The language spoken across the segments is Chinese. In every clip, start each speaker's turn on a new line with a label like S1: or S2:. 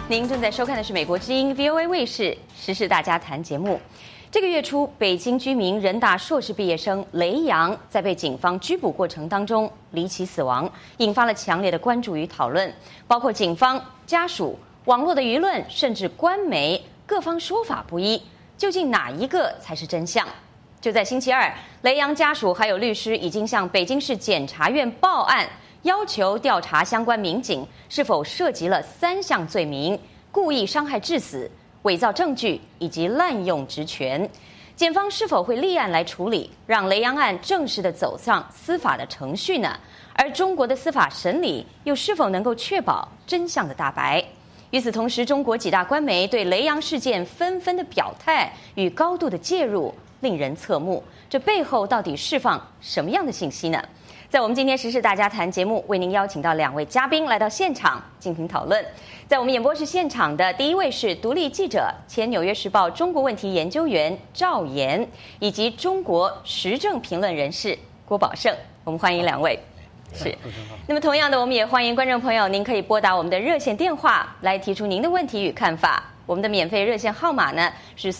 S1: 您正在收看的是美国之音 VOA 卫视时事大家谈节目。这个月初，北京居民人大硕士毕业生雷洋在被警方拘捕过程当中离奇死亡，引发了强烈的关注与讨论，包括警方、家属、网络的舆论，甚至官媒各方说法不一，究竟哪一个才是真相？就在星期二，雷洋家属还有律师已经向北京市检察院报案，要求调查相关民警是否涉及了3项罪名：故意伤害致死、伪造证据以及滥用职权。检方是否会立案来处理，让雷洋案正式的走上司法的程序呢？而中国的司法审理又是否能够确保真相的大白？与此同时，中国几大官媒对雷洋事件纷纷的表态与高度的介入，令人侧目。这背后到底释放什么样的信息呢？在我们今天时事大家谈节目，为您邀请到2位嘉宾来到现场进行讨论。在我们演播室现场的第一位是独立记者、前纽约时报中国问题研究员赵岩，以及中国时政评论人士郭宝胜。我们欢迎2位。是。那么同样的，我们也欢迎观众朋友，您可以拨打我们的热线电话来提出您的问题与看法。我们的免费热线号码呢是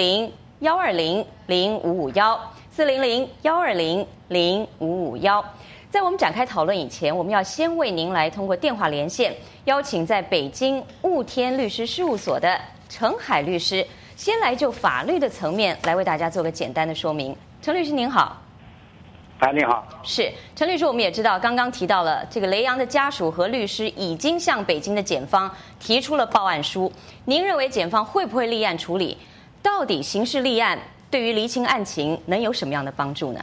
S1: 400-120-0551，400-120-0551。在我们展开讨论以前，我们要先为您来通过电话连线，邀请在北京雾天律师事务所的程海律师，先来就法律的层面来为大家做个简单的说明。程律师您好。
S2: 你好。
S1: 是，陈律师，我们也知道，刚刚提到了这个雷洋的家属和律师已经向北京的检方提出了报案书。您认为检方会不会立案处理？到底刑事立案对于厘清案情能有什么样的帮助呢？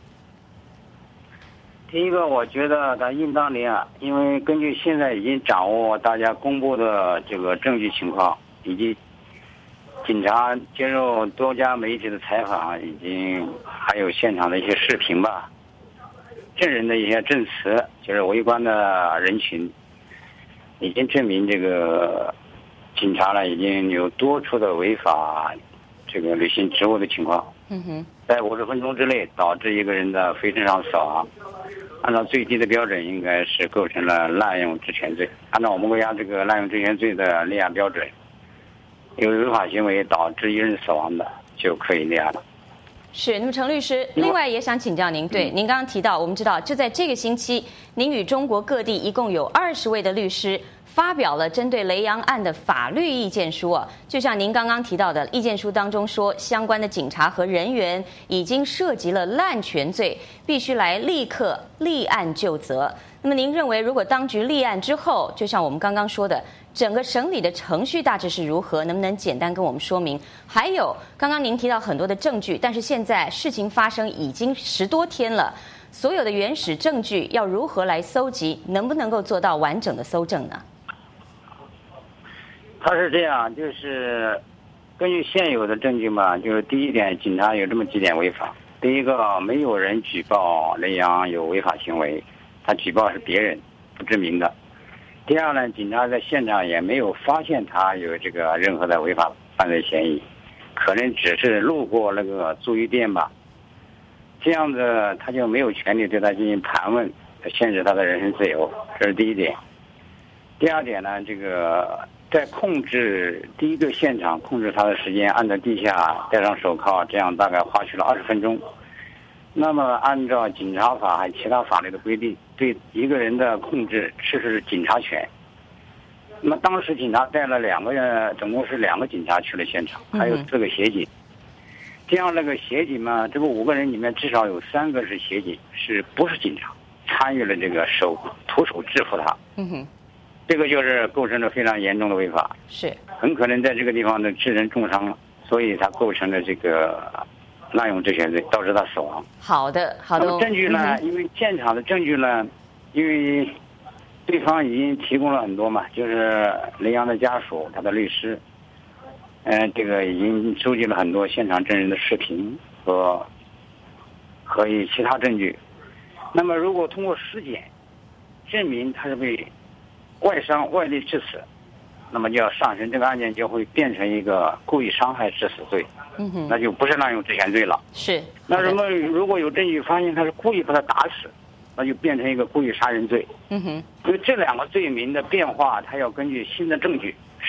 S2: 第一个，我觉得他应当立案，因为根据现在已经掌握大家公布的这个证据情况，以及警察接受多家媒体的采访，已经还有现场的一些视频吧，证人的一些证词，就是围观的人群，已经证明这个警察呢已经有多处的违法这个履行职务的情况。在50分钟之内导致一个人的非正常死亡，按照最低的标准应该是构成了滥用职权罪。按照我们国家这个滥用职权罪的立案标准，有违法行为导致一人死亡的就可以立案了。
S1: 是，那么程律师，另外也想请教您，对，您刚刚提到，我们知道就在这个星期，您与中国各地一共有20位的律师发表了针对雷洋案的法律意见书啊。就像您刚刚提到的，意见书当中说，相关的警察和人员已经涉及了滥权罪，必须来立刻立案就责。那么您认为，如果当局立案之后，就像我们刚刚说的，整个审理的程序大致是如何？能不能简单跟我们说明？还有，刚刚您提到很多的证据，但是现在事情发生已经10多天了，所有的原始证据要如何来搜集？能不能够做到完整的搜证呢？
S2: 他是这样，就是根据现有的证据嘛，就是第一点，警察有这么几点违法。第一个，没有人举报雷洋有违法行为，他举报是别人不知名的。第二呢，警察在现场也没有发现他有这个任何的违法犯罪嫌疑，可能只是路过那个足浴店吧，这样子他就没有权利对他进行盘问，限制他的人身自由，这是第一点。第二点呢，这个在控制第一个现场控制他的时间，按照地下戴上手铐，这样大概花去了20分钟。那么按照警察法还有其他法律的规定，对一个人的控制是警察权。那么当时警察带了2个人，总共是2个警察去了现场，还有4个协警。这样那个协警嘛，这个5个人里面至少有3个是协警，是不是警察参与了这个徒手制服他？这个就是构成了非常严重的违法，
S1: 是
S2: 很可能在这个地方的致人重伤，所以他构成了这个滥用职权罪，导致他死亡。
S1: 好的。那么
S2: 证据呢？因为现场的证据呢，因为对方已经提供了很多嘛，就是雷洋的家属、他的律师，这个已经收集了很多现场证人的视频和其他证据。那么如果通过尸检证明他是被外伤外力致死，那么就要上升，这个案件就会变成一个故意伤害致死罪，那就不是滥用职权罪了。
S1: 是。
S2: 那什么，如果有证据发现他是故意把他打死，那就变成一个故意杀人罪。因为这2个罪名的变化，他要根据新的证据、实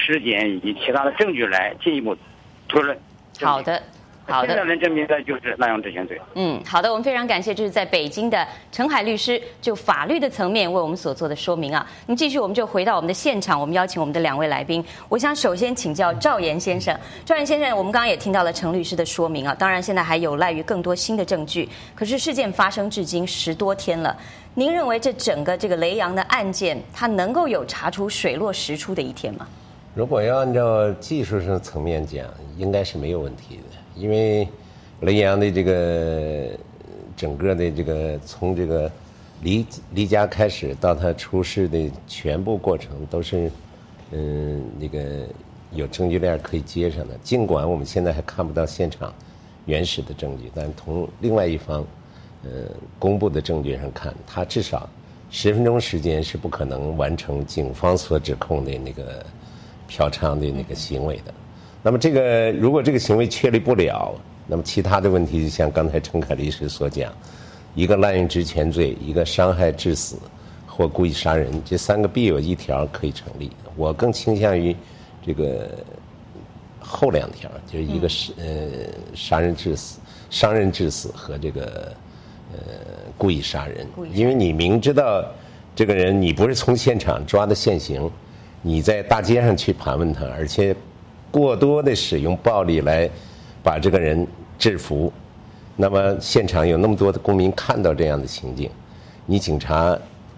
S2: 尸检以及其他的证据来进一步推论。
S1: 好的。好的，
S2: 现在能证明的就是滥用职权罪。
S1: 好的，我们非常感谢，这是在北京的陈海律师就法律的层面为我们所做的说明啊。那么继续，我们就回到我们的现场，我们邀请我们的2位来宾。我想首先请教赵岩先生，赵岩先生，我们刚刚也听到了陈律师的说明啊，当然现在还有赖于更多新的证据，可是事件发生至今10多天了，您认为这整个这个雷洋的案件，它能够有查出水落石出的一天吗？
S3: 如果要按照技术上层面讲，应该是没有问题的。因为雷洋的这个整个的这个从这个离家开始到他出事的全部过程都是那个有证据链可以接上的。尽管我们现在还看不到现场原始的证据，但从另外一方公布的证据上看，他至少10分钟时间是不可能完成警方所指控的那个嫖娼的那个行为的。那么这个如果这个行为确立不了，那么其他的问题就像刚才陈凯律师所讲，一个滥用职权罪，一个伤害致死或故意杀人，这3个必有一条可以成立。我更倾向于这个后2条，就是一个是伤人致死和这个故意杀人。因为你明知道这个人你不是从现场抓的现行，你在大街上去盘问他，而且过多的使用暴力来把这个人制服，那么现场有那么多的公民看到这样的情景，你警察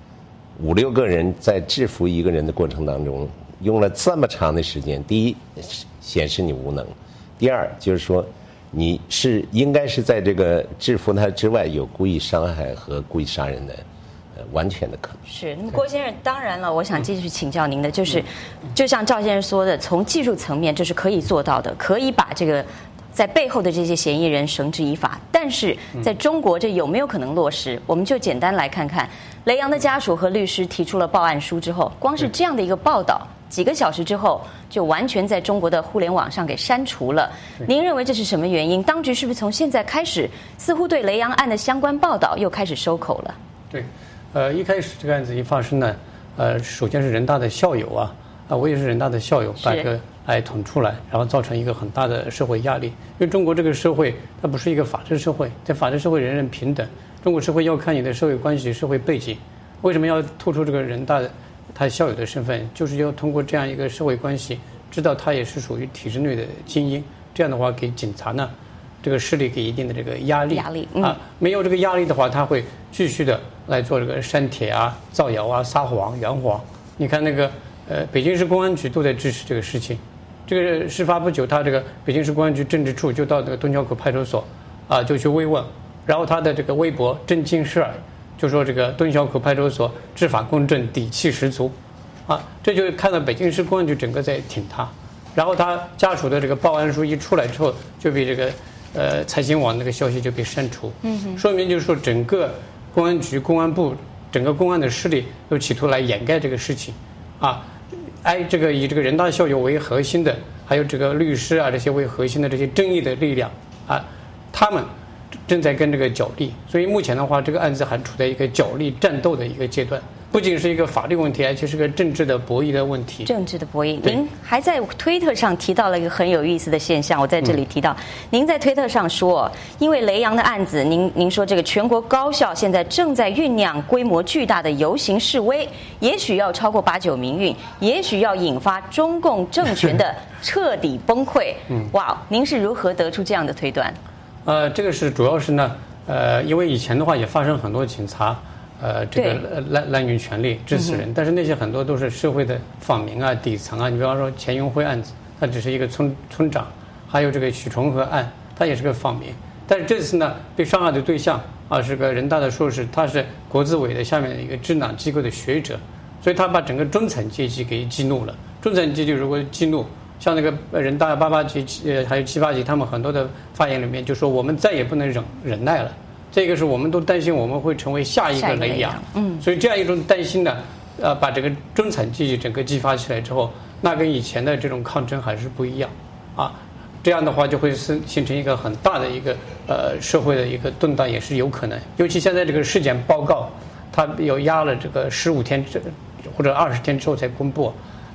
S3: 5、6个人在制服一个人的过程当中用了这么长的时间，第一显示你无能，第二就是说你是应该是在这个制服他之外有故意伤害和故意杀人的完全的可能。
S1: 是。那么郭先生，当然了，我想继续请教您的就是，就像赵先生说的，从技术层面这是可以做到的，可以把这个在背后的这些嫌疑人绳之以法。但是在中国，这有没有可能落实？我们就简单来看看，雷洋的家属和律师提出了报案书之后，光是这样的一个报道，几个小时之后就完全在中国的互联网上给删除了。您认为这是什么原因？当局是不是从现在开始，似乎对雷洋案的相关报道又开始收口了？
S4: 对。一开始这个案子一发生呢，首先是人大的校友我也是人大的校友，把这个案捅出来，然后造成一个很大的社会压力。因为中国这个社会它不是一个法治社会，在法治社会人人平等，中国社会要看你的社会关系、社会背景。为什么要突出这个人大的他校友的身份？就是要通过这样一个社会关系，知道他也是属于体制内的精英，这样的话给警察呢这个势力给一定的这个压力没有这个压力的话，他会继续的来做这个删帖造谣撒谎、圆谎。你看那个北京市公安局都在支持这个事情。这个事发不久，他这个北京市公安局政治处就到这个东桥口派出所就去慰问，然后他的这个微博震惊世耳，就说这个东桥口派出所执法公正，底气十足这就看到北京市公安局整个在挺他。然后他家属的这个报案书一出来之后，就被这个财新网那个消息就被删除，说明就是说整个公安局、公安部、整个公安的势力都企图来掩盖这个事情，这个以这个人大校友为核心的，还有这个律师这些为核心的这些正义的力量他们正在跟这个角力，所以目前的话，这个案子还处在一个角力战斗的一个阶段。不仅是一个法律问题，而且是个政治的博弈的问题。
S1: 政治的博弈，您还在推特上提到了一个很有意思的现象，我在这里提到，您在推特上说，因为雷洋的案子，您说这个全国高校现在正在酝酿规模巨大的游行示威，也许要超过8、9民运，也许要引发中共政权的彻底崩溃。哇，您是如何得出这样的推断？
S4: 这个是主要是呢，因为以前的话也发生很多警察。这个滥用权力致死人，但是那些很多都是社会的访民底层你比方说钱云辉案子，他只是一个村长，还有这个许崇和案，他也是个访民。但是这次呢，被伤害的对象是个人大的硕士，他是国资委的下面的一个智囊机构的学者，所以他把整个中产阶级给激怒了。中产阶级如果激怒，像那个人大88级还有7、8级，他们很多的发言里面就说我们再也不能忍耐了。这个是我们都担心我们会成为下一个雷洋，所以这样一种担心呢，把这个中产阶级整个激发起来之后，那跟以前的这种抗争还是不一样这样的话就会形成一个很大的一个社会的一个动荡，也是有可能。尤其现在这个尸检报告，它有压了这个15天或者20天之后才公布，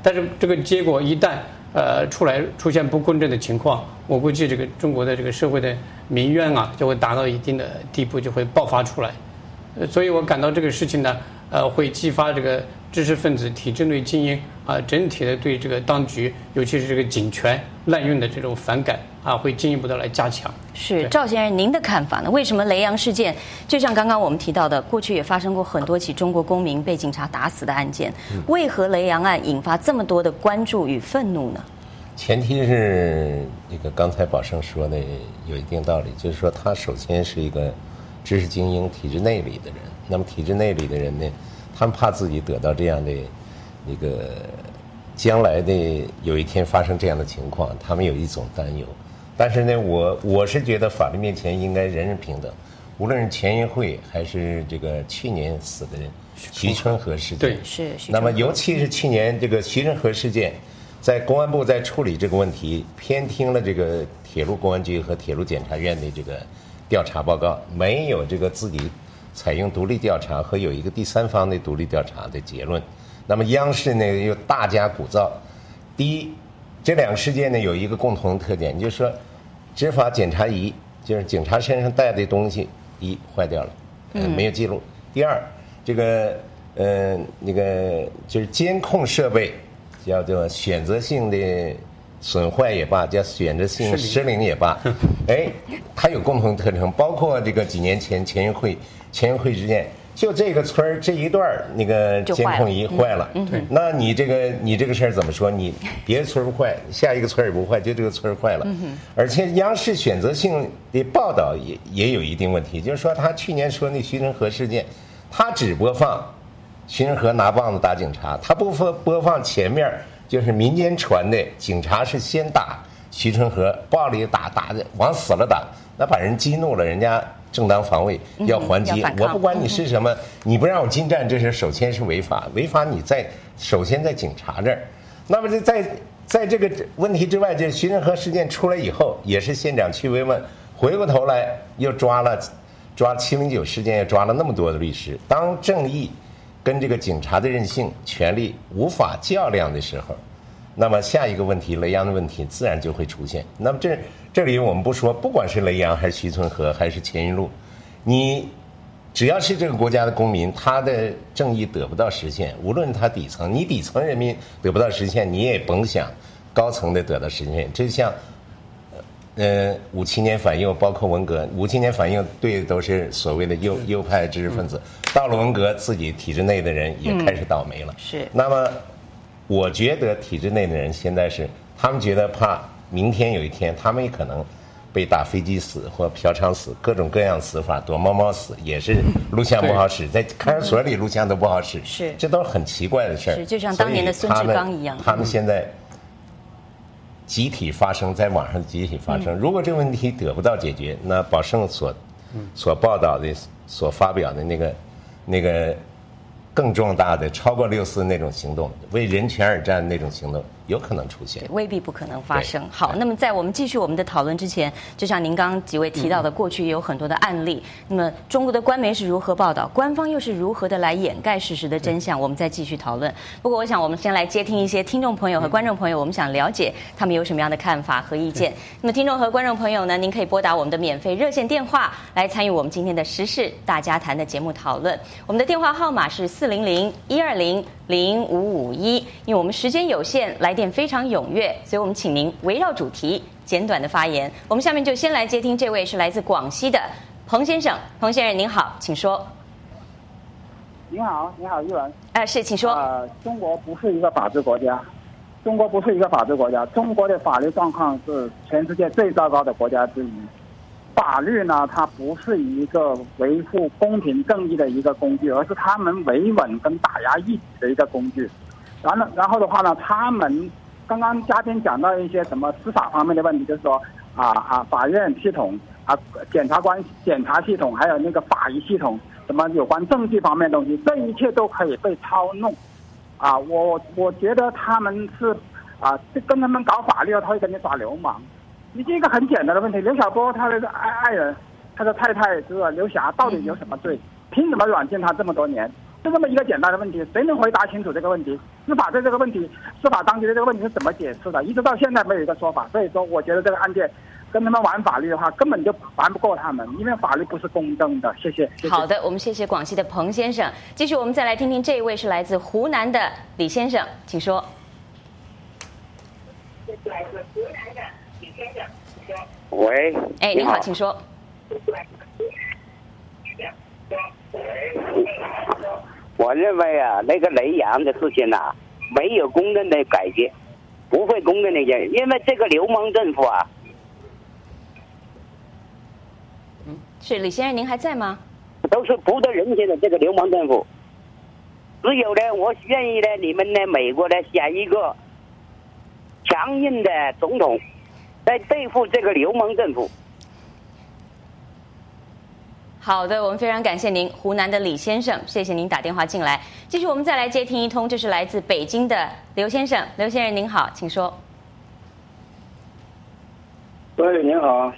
S4: 但是这个结果一旦出现不公正的情况，我估计这个中国的这个社会的民怨啊就会达到一定的地步，就会爆发出来。所以我感到这个事情呢，会激发这个知识分子、体制内精英整体的对这个当局，尤其是这个警权滥用的这种反感会进一步的来加强。
S1: 是赵先生，您的看法呢？为什么雷洋事件，就像刚刚我们提到的，过去也发生过很多起中国公民被警察打死的案件，为何雷洋案引发这么多的关注与愤怒呢？
S3: 前提是这个刚才宝胜说的有一定道理，就是说他首先是一个知识精英、体制内里的人。那么体制内里的人呢，他们怕自己得到这样的那个将来的有一天发生这样的情况，他们有一种担忧。但是呢，我是觉得法律面前应该人人平等，无论是全运会还是这个去年死的人徐春和事件，
S4: 对，
S1: 是。
S3: 那么尤其是去年这个徐春和事件，在公安部在处理这个问题，偏听了这个铁路公安局和铁路检察院的这个调查报告，没有这个自己采用独立调查和有一个第三方的独立调查的结论。那么央视呢又大加鼓噪。第一，这两个事件呢有一个共同特点，就是说执法检查仪，就是警察身上带的东西，第一坏掉了，没有记录。第二，这个那个就是监控设备叫做选择性的损坏也罢，叫选择性失灵也罢，它有共同特征，包括这个几年前全运会事件，就这个村这一段那个监控仪坏了，那你这个事儿怎么说？你别的村不坏，下一个村也不坏，就这个村坏了。而且央视选择性的报道也有一定问题，就是说他去年说那徐春和事件，他只播放徐春和拿棒子打警察，他不播放前面就是民间传的警察是先打徐春和，暴力打的往死了打，那把人激怒了，人家正当防卫要还击，我不管你是什么，你不让我进站，这是首先是违法，你首先在警察这儿。那么在这个问题之外，这徐春和事件出来以后，也是县长去慰问，回过头来又抓709事件，又抓了那么多的律师。当正义跟这个警察的任性、权力无法较量的时候，那么下一个问题，雷洋的问题自然就会出现。那么这里我们不说，不管是雷洋还是徐春和还是钱运路，你只要是这个国家的公民，他的正义得不到实现，无论他底层，你底层人民得不到实现，你也甭想高层的得到实现。这像57年反右，包括文革，57年反右对的都是所谓的右派知识分子，到了文革，自己体制内的人也开始倒霉了。
S1: 是。
S3: 那么我觉得体制内的人现在是，他们觉得怕明天有一天他们也可能被打飞机死或嫖娼死，各种各样死法，躲猫猫死也是录像不好使，在看守所里录像都不好使，
S1: 是，
S3: 这都是很奇怪的事儿。
S1: 是，就像当年的孙志刚一样。
S3: 他们现在集体发声，在网上集体发声。如果这个问题得不到解决，那宝胜所报道的、所发表的那个更重大的、超过6·4那种行动，为人权而战那种行动，有可能出现，
S1: 未必不可能发生。好，那么在我们继续我们的讨论之前，就像您刚刚几位提到的，过去也有很多的案例。那么中国的官媒是如何报道，官方又是如何的来掩盖事实的真相？我们再继续讨论。不过，我想我们先来接听一些听众朋友和观众朋友，我们想了解他们有什么样的看法和意见。那么，听众和观众朋友呢，您可以拨打我们的免费热线电话来参与我们今天的时事大家谈的节目讨论。我们的电话号码是400-120-0551。因为我们时间有限，来电非常踊跃，所以我们请您围绕主题简短的发言。我们下面就先来接听这位是来自广西的彭先生。彭先生您好，请说。
S5: 你好，玉文。
S1: 是，请说。
S5: 中国不是一个法治国家，中国的法律状况是全世界最糟糕的国家之一。法律呢，它不是一个维护公平正义的一个工具，而是他们维稳跟打压异己的一个工具。然后的话呢，他们刚刚嘉宾讲到一些什么司法方面的问题，就是说法院系统检察系统，还有那个法医系统，什么有关证据方面的东西，这一切都可以被操弄。我觉得他们是跟他们搞法律，他会跟你耍流氓。你这个很简单的问题，刘晓波他的爱人，他的太太就是刘霞，到底有什么罪？凭什么软禁他这么多年？ 就这么一个简单的问题，谁能回答清楚这个问题？司法对这个问题，司法当局对这个问题是怎么解释的？一直到现在没有一个说法。所以说，我觉得这个案件跟他们玩法律的话，根本就玩不过他们，因为法律不是公正的。谢谢。
S1: 好的，我们谢谢广西的彭先生。继续，我们再来听听这一位是来自湖南的李先生，请说。
S6: 来自湖南的李先生，请说。
S2: 喂，
S1: 哎，您好，请说。
S2: 我认为啊，那个雷洋的事情啊，没有公正的改革，不会公正的解决，因为这个流氓政府啊。
S1: 是李先生，您还在吗？
S2: 都是不得人心的这个流氓政府。只有呢，我愿意呢，你们呢，美国呢，选一个强硬的总统，来对付这个流氓政府。
S1: 好的，我们非常感谢您，湖南的李先生，谢谢您打电话进来。继续，我们再来接听一通，这是来自北京的刘先生，刘先生您好，请说。
S2: 喂，您好。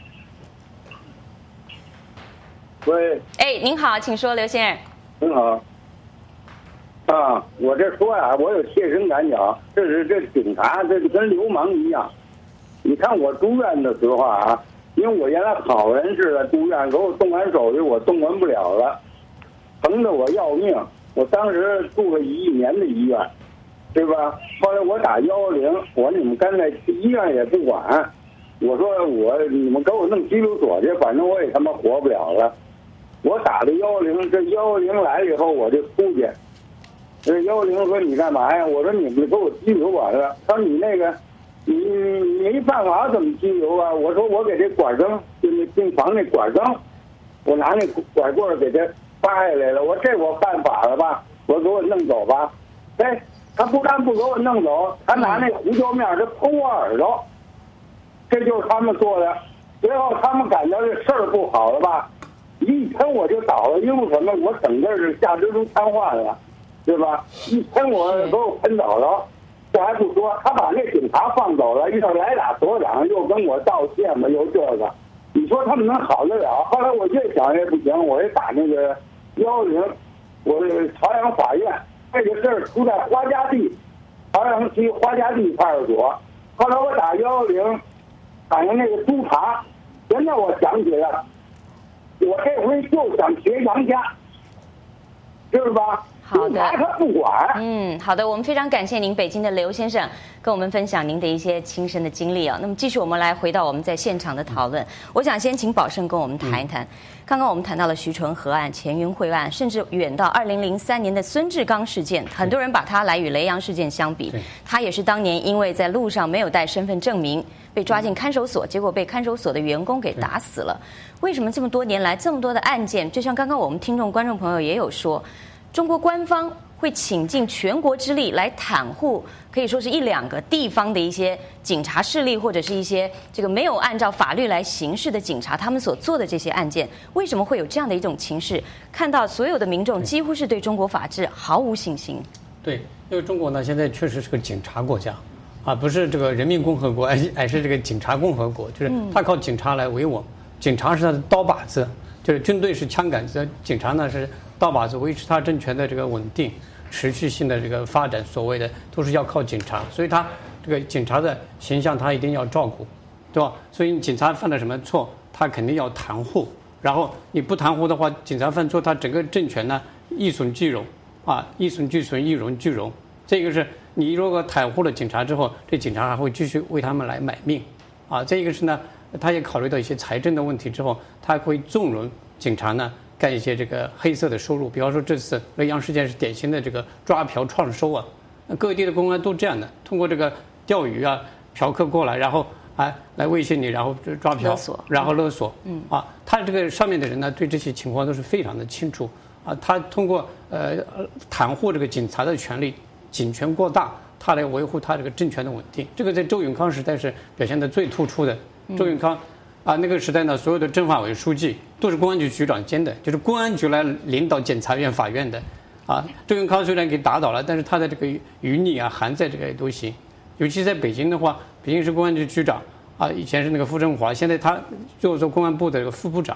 S2: 喂，
S1: 哎，您好，请说，刘先生。
S2: 您好。啊，我这说呀，我有切身感讲，这警察这跟流氓一样。你看我住院的时候啊，因为我原来好人似的住院，给我动完手术，我动完不了了，疼得我要命。我当时住了1年的医院，对吧？后来我打110，我说你们干脆医院也不管，我说你们给我弄拘留所去，反正我也他妈活不了了。我打的110，这110来了以后我就出去。这110说你干嘛呀？我说你们给我拘留完了。他说你那个，你没办法怎么拘留啊？我说我给这管灯，就那病房那管灯，我拿那拐棍给他扒下来了。我说这我犯法了吧？我给我弄走吧。哎，他不但不给我弄走，他拿那胡椒面他抠我耳朵，这就是他们做的。最后他们感到这事儿不好了吧？一喷我就倒了，因为什么？我整个是下肢都瘫痪了。对吧？一喷我给我喷倒了，这还不说，他把那警察放走了，一会儿来俩所长又跟我道歉嘛，又这个，你说他们能好得了？后来我越想越不行，我也打那个110，我朝阳法院，这个事儿出在花家地，朝阳区花家地派出所。后来我打110，打那个督察，现在我想起来了，我这回就想学杨家，是吧？
S1: 好的，
S2: 他不管。
S1: 好的，我们非常感谢您，北京的刘先生，跟我们分享您的一些亲身的经历啊。那么继续，我们来回到我们在现场的讨论。我想先请宝胜跟我们谈一谈。刚刚我们谈到了徐纯河案、钱云会案，甚至远到2003年的孙志刚事件，很多人把它来与雷洋事件相比。他也是当年因为在路上没有带身份证明，被抓进看守所，结果被看守所的员工给打死了。为什么这么多年来这么多的案件？就像刚刚我们观众朋友也有说。中国官方会倾尽全国之力来袒护，可以说是1、2个地方的一些警察势力，或者是一些这个没有按照法律来行事的警察，他们所做的这些案件，为什么会有这样的一种情势？看到所有的民众几乎是对中国法治毫无信心。
S4: 对，因为中国呢现在确实是个警察国家，啊，不是这个人民共和国，而是这个警察共和国，就是他靠警察来维稳，警察是他的刀把子，就是军队是枪杆子，警察呢是刀把子，维持他政权的这个稳定、持续性的这个发展，所谓的都是要靠警察，所以他这个警察的形象他一定要照顾，对吧？所以警察犯了什么错，他肯定要袒护，然后你不袒护的话，警察犯错，他整个政权呢一损俱荣，啊，一损俱损，一荣俱荣。这个是你如果袒护了警察之后，这警察还会继续为他们来买命，啊，这个是呢，他也考虑到一些财政的问题之后，他会纵容警察呢。干一些这个黑色的收入，比方说这次雷洋事件是典型的这个抓嫖创收啊，各地的公安都这样的，通过这个钓鱼啊、嫖客过来，然后来威胁你，然后抓嫖，然后勒索，他这个上面的人呢，对这些情况都是非常的清楚啊，他通过袒护这个警察的权利，警权过大，他来维护他这个政权的稳定，这个在周永康时代是表现的最突出的，周永康。那个时代呢，所有的政法委书记都是公安局局长兼的，就是公安局来领导检察院、法院的。周永康虽然给打倒了，但是他的这个余力啊还在这个都行。尤其在北京的话，北京是公安局局长以前是那个傅政华，现在他就是说公安部的这个副部长，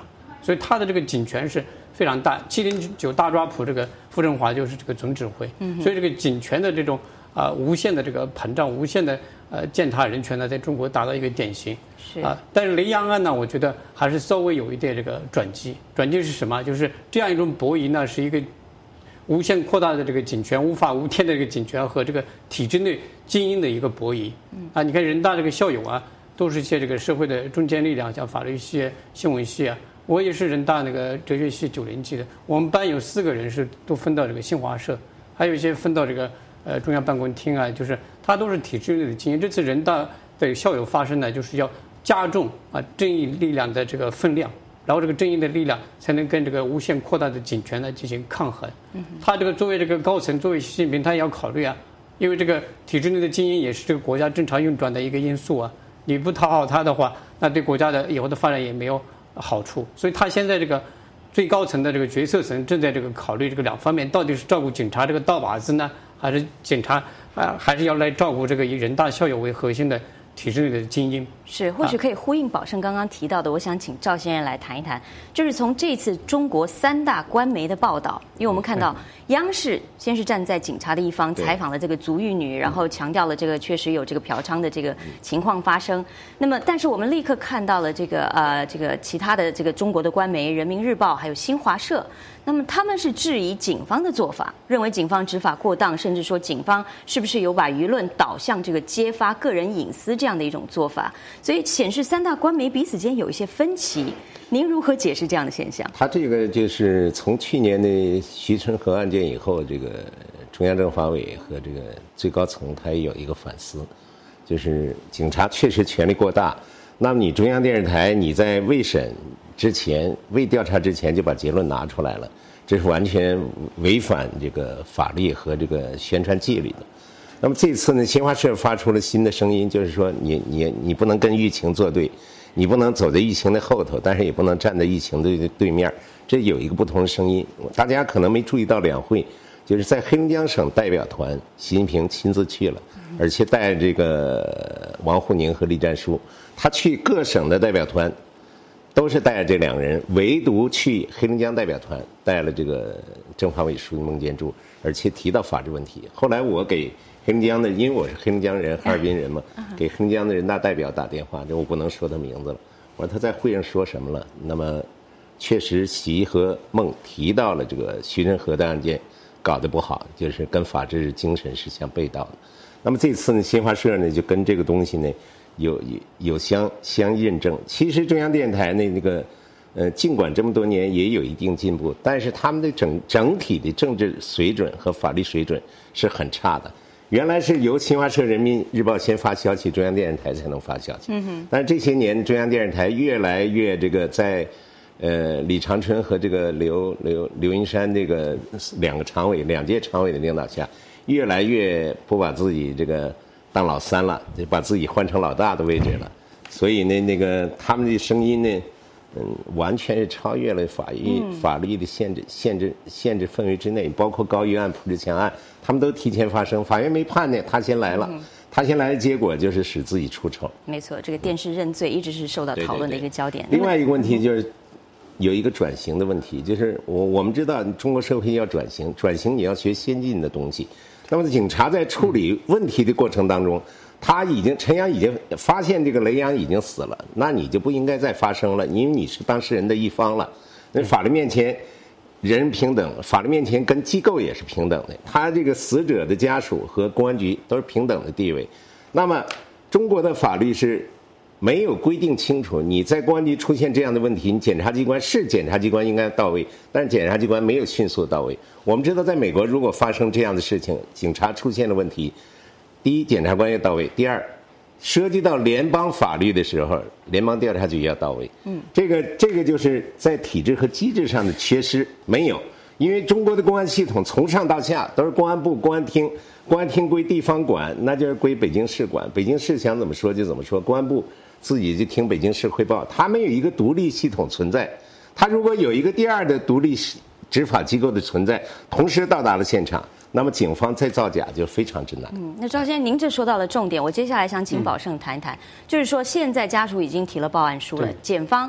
S4: 所以他的这个警权是非常大。709大抓捕，这个傅政华就是这个总指挥，所以这个警权的这种无限的这个膨胀，无限的践踏人权呢，在中国达到一个典型。但是雷洋案呢，我觉得还是稍微有一点这个转机。转机是什么？就是这样一种博弈呢，是一个无限扩大的这个警权、无法无天的这个警权和这个体制内精英的一个博弈。你看人大这个校友啊，都是一些这个社会的中坚力量，像法律系、新闻系啊。我也是人大那个哲学系9年级的，我们班有4个人是都分到这个新华社，还有一些分到这个中央办公厅啊，就是他都是体制内的精英。这次人大的校友发声呢，就是要加重正义力量的这个分量，然后这个正义的力量才能跟这个无限扩大的警权呢进行抗衡。他这个作为这个高层，作为习近平，他也要考虑啊，因为这个体制内的精英也是这个国家正常运转的一个因素啊。你不讨好他的话，那对国家的以后的发展也没有好处。所以他现在这个最高层的这个决策层正在这个考虑这个2方面，到底是照顾警察这个盗把子呢，还是警察还是要来照顾这个以人大校友为核心的体制内的精英。
S1: 是，或许可以呼应宝胜刚刚提到的，我想请赵先生来谈一谈，就是从这次中国3大官媒的报道，因为我们看到央视先是站在警察的一方，采访了这个足浴女，然后强调了这个确实有这个嫖娼的这个情况发生。那么，但是我们立刻看到了这个其他的这个中国的官媒，人民日报还有新华社。那么他们是质疑警方的做法，认为警方执法过当，甚至说警方是不是有把舆论导向这个揭发个人隐私这样的一种做法，所以显示3大官媒彼此间有一些分歧。您如何解释这样的现象？
S3: 他这个就是从去年的徐春河案件以后，这个中央政法委和这个最高层他也有一个反思，就是警察确实权力过大。那么你中央电视台你在未审之前、未调查之前就把结论拿出来了，这是完全违反这个法律和这个宣传纪律的。那么这次呢，新华社发出了新的声音，就是说你不能跟疫情作对，你不能走在疫情的后头，但是也不能站在疫情的对面，这有一个不同的声音。大家可能没注意到两会，就是在黑龙江省代表团，习近平亲自去了，而且带这个王沪宁和栗战书。他去各省的代表团都是带着这2个人，唯独去黑龙江代表团带了这个政法委书记孟建柱，而且提到法治问题。后来我给黑龙江的，因为我是黑龙江人，哈尔滨人嘛，给黑龙江的人大代表打电话，这我不能说他名字了。我说他在会上说什么了？那么确实习和孟提到了这个徐春河的案件搞得不好，就是跟法治精神是相背道的。那么这次呢，新华社呢就跟这个东西呢有相印证。其实中央电视台那个尽管这么多年也有一定进步，但是他们的整体的政治水准和法律水准是很差的。原来是由新华社、人民日报先发消息，中央电视台才能发消息。但是这些年中央电视台越来越这个在李长春和这个刘云山这个两届常委的领导下，越来越不把自己这个当老三了，就把自己换成老大的位置了。所以呢，那个他们的声音呢，完全是超越了法律的限制范围之内，包括高玉案、蒲志强案，他们都提前发声，法院没判呢，他先来了。他先来的结果就是使自己出丑。没
S1: 错，这个电视认罪一直是受到讨论的一个焦点。
S3: 另外一个问题就是有一个转型的问题，就是我们知道中国社会要转型你要学先进的东西。那么警察在处理问题的过程当中，陈阳已经发现这个雷洋已经死了，那你就不应该再发声了，因为你是当事人的一方了。那法律面前人人平等，法律面前跟机构也是平等的，他这个死者的家属和公安局都是平等的地位。那么中国的法律是没有规定清楚，你在公安局出现这样的问题，你检察机关应该到位，但是检察机关没有迅速到位。我们知道在美国如果发生这样的事情，警察出现了问题，第一检察官要到位，第二涉及到联邦法律的时候，联邦调查局要到位。这个就是在体制和机制上的缺失，没有。因为中国的公安系统从上到下都是公安部、公安厅归地方管，那就是归北京市管，北京市想怎么说就怎么说，公安部自己就听北京市汇报，他没有一个独立系统存在。他如果有一个第二的独立执法机构的存在，同时到达了现场，那么警方再造假就非常之难。
S1: 那赵先生，您这说到了重点，我接下来想请宝胜谈一谈，就是说现在家属已经提了报案书了，检方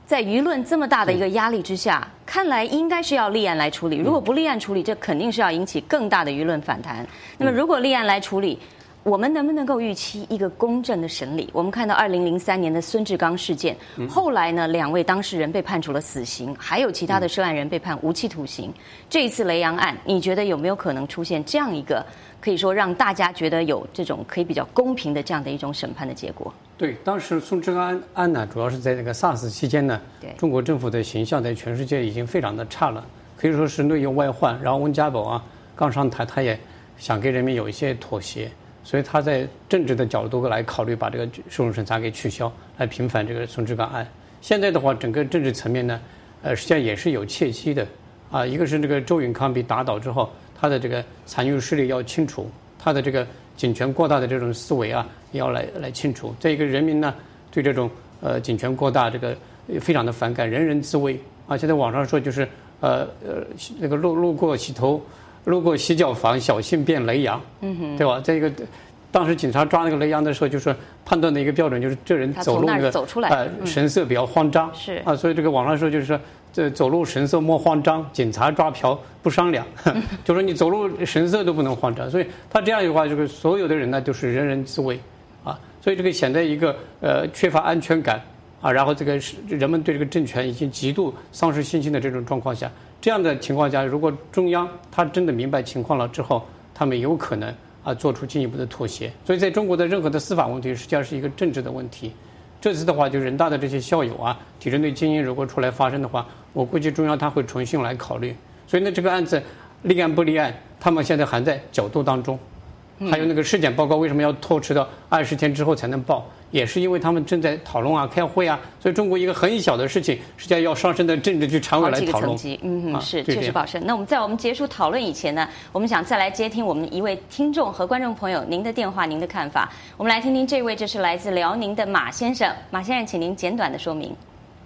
S1: 在舆论这么大的一个压力之下，看来应该是要立案来处理。如果不立案处理，这肯定是要引起更大的舆论反弹。那么如果立案来处理，我们能不能够预期一个公正的审理？我们看到2003年的孙志刚事件，后来呢，2位当事人被判处了死刑，还有其他的涉案人被判无期徒刑。这一次雷洋案，你觉得有没有可能出现这样一个可以说让大家觉得有这种可以比较公平的这样的一种审判的结果？
S4: 对，当时孙志刚案呢，主要是在这个 SARS 期间呢，中国政府的形象在全世界已经非常的差了，可以说是内忧外患。然后温家宝啊刚上台，他也想给人民有一些妥协，所以他在政治的角度来考虑把这个诉讼审查给取消，来平反这个孙志刚案。现在的话，整个政治层面呢，实际上也是有切机的啊。一个是这个周永康被打倒之后，他的这个残余势力要清除，他的这个警权过大的这种思维啊，也要来清除。再一个，人民呢对这种警权过大这个非常的反感，人人自危啊。现在网上说就是那个路过洗脚房，小心变雷洋，对吧？这个当时警察抓那个雷洋的时候，就是判断的一个标准就是这人走路那个
S1: 走出来
S4: 神色比较慌张，
S1: 是
S4: 啊，所以这个网上说就是说这走路神色莫慌张，警察抓嫖不商量，就说你走路神色都不能慌张，所以他这样的话，就是所有的人呢都是人人自危啊，所以这个显得一个缺乏安全感啊，然后这个人们对这个政权已经极度丧失信心的这种状况下，这样的情况下，如果中央他真的明白情况了之后，他们有可能做出进一步的妥协。所以在中国的任何的司法问题，实际上是一个政治的问题。这次的话，就人大的这些校友啊，体制内精英如果出来发声的话，我估计中央他会重新来考虑。所以呢，这个案子立案不立案，他们现在还在角斗当中。还有那个尸检报告为什么要拖迟到20天之后才能报，也是因为他们正在讨论啊、开会啊。所以中国一个很小的事情，实际上要上升到政治去常委来讨论。
S1: 是确实保证。那我们在我们结束讨论以前呢，我们想再来接听我们一位听众和观众朋友您的电话、您的看法。我们来听听这位，这是来自辽宁的马先生。马先生，请您简短的说明。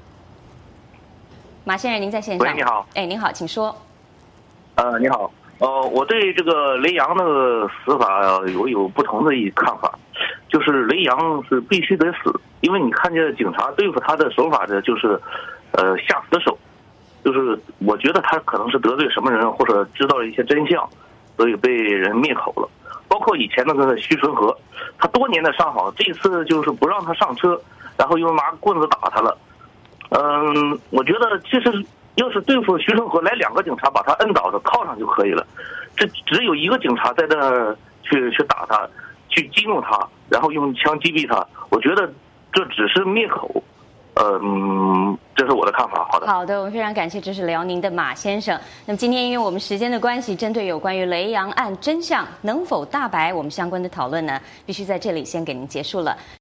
S1: 马先生，您在线上。
S7: 喂，你好。
S1: 哎，您好，请说。
S7: 你好。我对这个雷洋的死法有不同的看法，就是雷洋是必须得死，因为你看见警察对付他的手法的就是下死手，就是我觉得他可能是得罪什么人或者知道了一些真相，所以被人灭口了。包括以前那个徐纯和，他多年的上好，这次就是不让他上车，然后又拿棍子打他了。我觉得其实要是对付徐纯和，来2个警察把他摁倒的铐上就可以了，这只有1个警察在那儿去打他，去激怒他，然后用枪击毙他，我觉得这只是灭口。这是我的看法。好的，
S1: 我们非常感谢，这是辽宁的马先生。那么今天因为我们时间的关系，针对有关于雷洋案真相能否大白，我们相关的讨论呢，必须在这里先给您结束了。